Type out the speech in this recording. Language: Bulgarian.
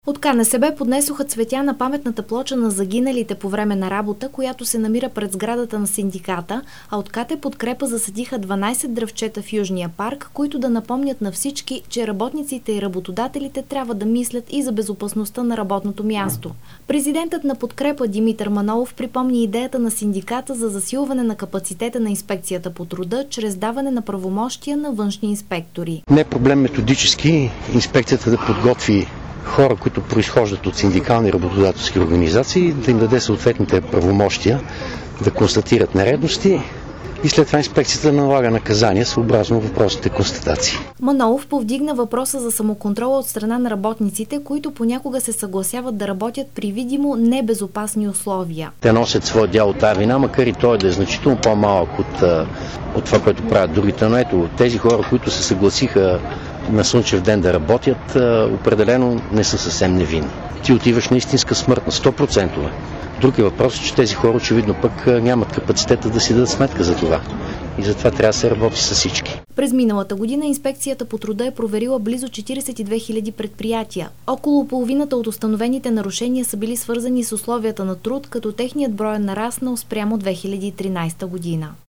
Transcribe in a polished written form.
От КНСБ поднесоха цветя на паметната плоча на загиналите по време на работа, която се намира пред сградата на синдиката, а от КТ Подкрепа засадиха 12 дръвчета в Южния парк, които да напомнят на всички, че работниците и работодателите трябва да мислят и за безопасността на работното място. Президентът на Подкрепа Димитър Манолов припомни идеята на синдиката за засилване на капацитета на инспекцията по труда чрез даване на правомощия на външни инспектори. Не е проблем методически инспекцията да подготви хора, които произхождат от синдикални и работодателски организации, да им даде съответните правомощия, да констатират нередности и след това инспекцията налага наказания съобразно въпросните констатации. Манолов повдигна въпроса за самоконтрола от страна на работниците, които понякога се съгласяват да работят при видимо небезопасни условия. Те носят своя дял от тази вина, макар и той да е значително по-малък от това, което правят другите. Но ето, тези хора, които се съгласиха на слънчев ден да работят, определено не са съвсем невинни. Ти отиваш на истинска смърт, на 100%. Друг е въпрос, че тези хора очевидно пък нямат капацитета да си дадат сметка за това. И затова трябва да се работи с всички. През миналата година инспекцията по труда е проверила близо 42 000 предприятия. Около половината от установените нарушения са били свързани с условията на труд, като техният брой е нараснал спрямо 2013 година.